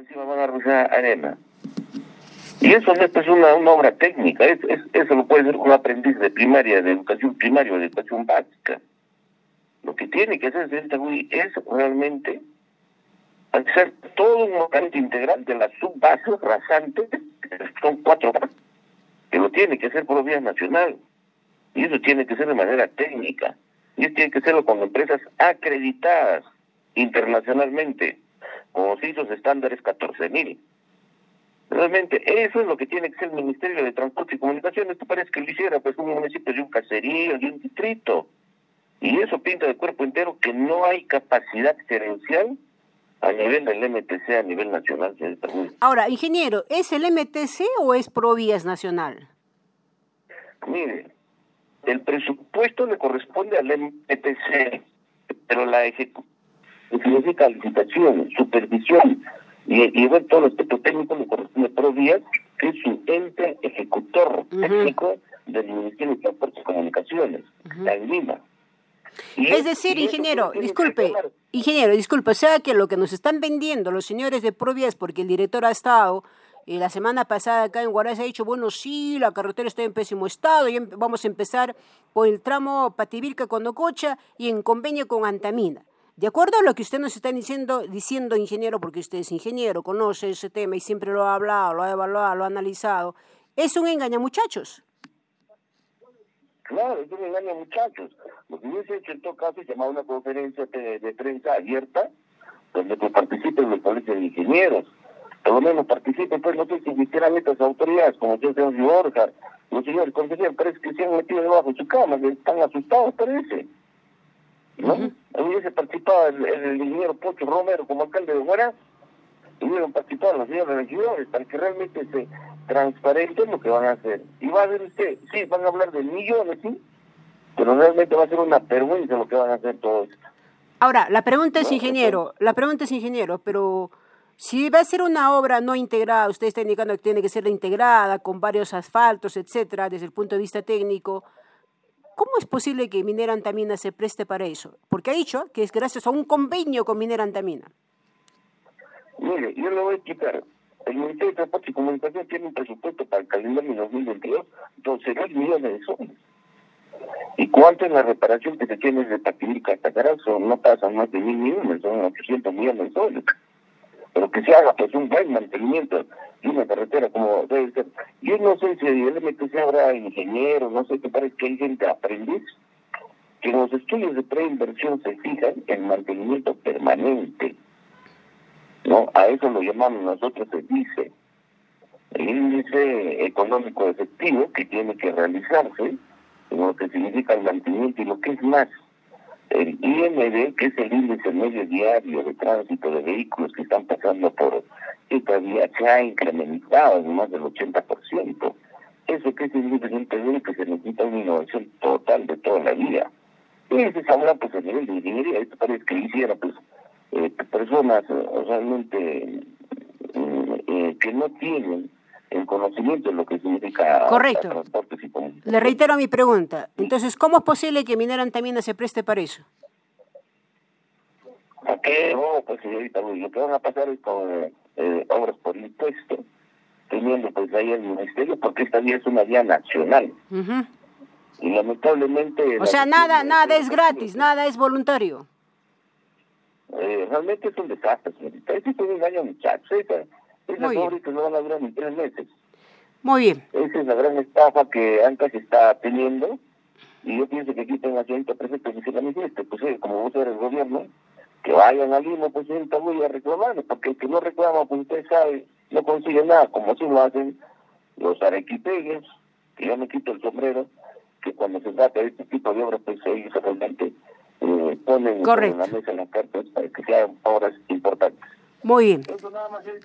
encima van a arrojar arena. Y eso no es una obra técnica, eso lo puede hacer un aprendiz de primaria, de educación primaria o de educación básica. Lo que tiene que hacer el señor Tagüí es realmente hacer todo un moscante integral de las subbases rasantes, que son 4 que lo tiene que hacer por vía nacional. Y eso tiene que ser de manera técnica. Y eso tiene que hacerlo con empresas acreditadas internacionalmente, como se hizo los estándares 14.000. Realmente eso es lo que tiene que ser el Ministerio de Transporte y Comunicaciones. Esto parece que lo hiciera pues un municipio de un caserío, de un distrito. Y eso pinta de cuerpo entero que no hay capacidad gerencial a nivel del MTC, a nivel nacional. Ahora, ingeniero, ¿es el MTC o es Provías Nacional? Mire, el presupuesto le corresponde al MTC, pero la ejecución significa licitación, supervisión y ver todo el aspecto técnico le corresponde a Provías, que es su ente ejecutor técnico del Ministerio de Transporte y Comunicaciones, en Lima. Es decir, ingeniero, disculpe, o sea que lo que nos están vendiendo los señores de Provías, porque el director ha estado la semana pasada acá en Huaraz, ha dicho, bueno, sí, la carretera está en pésimo estado, y vamos a empezar por el tramo Pativilca-Conococha y en convenio con Antamina. De acuerdo a lo que usted nos está diciendo, ingeniero, porque usted es ingeniero, conoce ese tema y siempre lo ha hablado, lo ha evaluado, lo ha analizado, es un engaño, muchachos. Claro, es un engaño, muchachos. Lo que hubiese hecho en todo caso es llamar a una conferencia de prensa abierta, donde pues participen los colegios de ingenieros. Por lo menos participen, pues no sé si existieran estas autoridades, como el señor Borja, los señores consejeros, parece que se han metido debajo de su cama, que están asustados, parece. ¿No? Hubiese participado el ingeniero Pocho Romero como alcalde de Huaraz, hubieran participado los señores regidores, para que realmente se transparente lo que van a hacer. Y va a ver usted, sí, van a hablar de millones, sí, pero realmente va a ser una vergüenza lo que van a hacer todos. Ahora, la pregunta es, ingeniero, pero si va a ser una obra no integrada, usted está indicando que tiene que ser integrada, con varios asfaltos, etcétera, desde el punto de vista técnico, ¿cómo es posible que Minera Antamina se preste para eso? Porque ha dicho que es gracias a un convenio con Minera Antamina. Mire, yo le voy a explicar. El Ministerio de Transporte y Comunicación tiene un presupuesto para el calendario 2022, 12.000 millones de soles. ¿Y cuánto es la reparación que se tiene desde Pativilca hasta Carazo? No pasan más de 1.000 millones, son 800 millones de soles. Pero que se haga pues un buen mantenimiento de una carretera como debe ser. Yo no sé si el MTC habrá ingenieros, no sé, qué parece que hay gente aprendiz, que en los estudios de preinversión se fijan en mantenimiento permanente. ¿No? A eso lo llamamos nosotros el índice económico efectivo que tiene que realizarse, lo que significa el mantenimiento y lo que es más, el IMD, que es el índice medio diario de tránsito de vehículos que están pasando por esta vía, se ha incrementado en más del 80%. Eso que significa que se necesita una innovación total de toda la vía. Y eso se habla pues a nivel de ingeniería, esto parece que hiciera pues personas realmente que no tienen el conocimiento de lo que significa transportes y comunicaciones. Le reitero mi pregunta. Entonces, ¿cómo es posible que Minera Antamina se preste para eso? ¿A qué? No, pues señorita, lo que van a pasar es con obras por impuesto, teniendo pues ahí el ministerio, porque esta vía es una vía nacional. Y lamentablemente... O sea, nada es gratis, nada es voluntario. Realmente es un desastre, señorita. Ese es un engaño, muchachos. Esas obras que no van a durar ni 3 meses. Muy bien. Esa es la gran estafa que ANCAS está teniendo. Y yo pienso que aquí tengo la señorita prefecta que se manifieste. Pues como vos eres el gobierno, que vayan al Lima, pues señorita, voy a reclamar. Porque el que no reclama, pues usted sabe, no consigue nada. Como así lo hacen los arequipeños, que yo me quito el sombrero, que cuando se trata de este tipo de obras, pues ellos realmente ponen en la mesa las cartas para que sean obras importantes. Muy bien. Eso nada más es